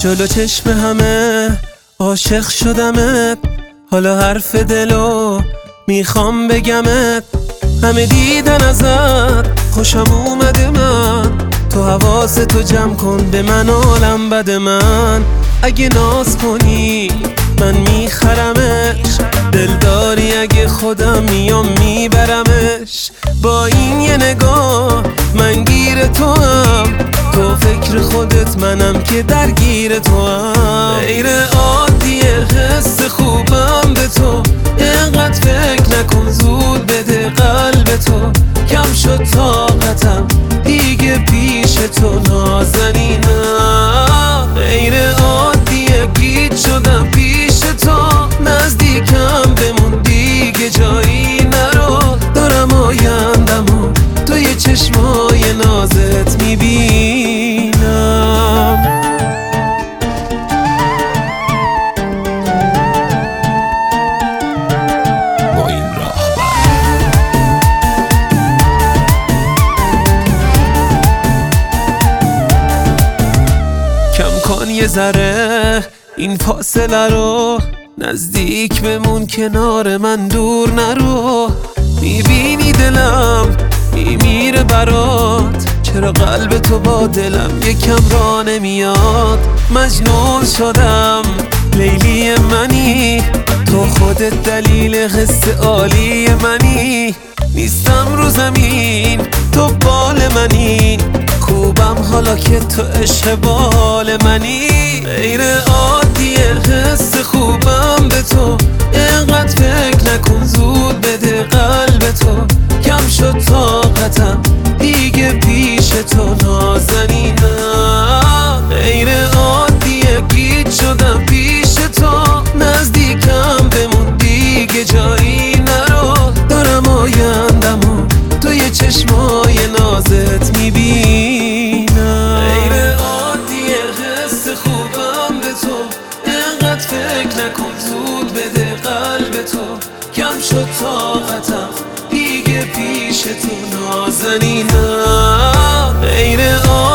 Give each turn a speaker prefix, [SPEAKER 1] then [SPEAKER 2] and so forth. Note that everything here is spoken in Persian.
[SPEAKER 1] جلو چشم همه عاشق شدمت، حالا حرف دلو میخوام بگمت. همه دیدن ازت خوشم اومده من، تو حواستو جمع کن به من عالم بد من. اگه ناز کنی من میخرمش، دلداری اگه خودم میام میبرمش. با این یه نگاه من گیر تو هم، تو فکر خودت منم که درگیر تو هم. غیر عادیه حس خوبم به تو، اینقدر فکر نکن زود بده قلب تو. کم شد طاقتم دیگه پیش تو نازنینم. غیر عادیه گیج شدم پیش تو، نزدیکم بمون دیگه جایی نرو. دارم آیندمو توی چشمای نازت میبینم. کم کن یه ذره این فاصله رو، نزدیک بمون کنار من دور نرو. میبینی دلم میمیره برات، چرا قلب تو با دلم یکم را نمیاد. مجنون شدم لیلی منی، تو خودت دلیل حس عالی منی. نیستم رو زمین تو بال منی، خوبم حالا که تو عشق بال منی. غیر عادیه حس خوبم به تو، اینقدر فکر نکن زود بده قلب تو. کم شد طاقتم دیگه پیش تو نازنینم. غیر عادیه گیج شدم پیش تو، نزدیکم بمون دیگه جایی نرو. دارم آیندمو توی چشمای نازت میبینم. غیر عادیه حس خوبم به تو، اینقدر فکر نکن زود بده قلب تو. کم شد طاقتم دیگه پیش تو نازنینم. غیر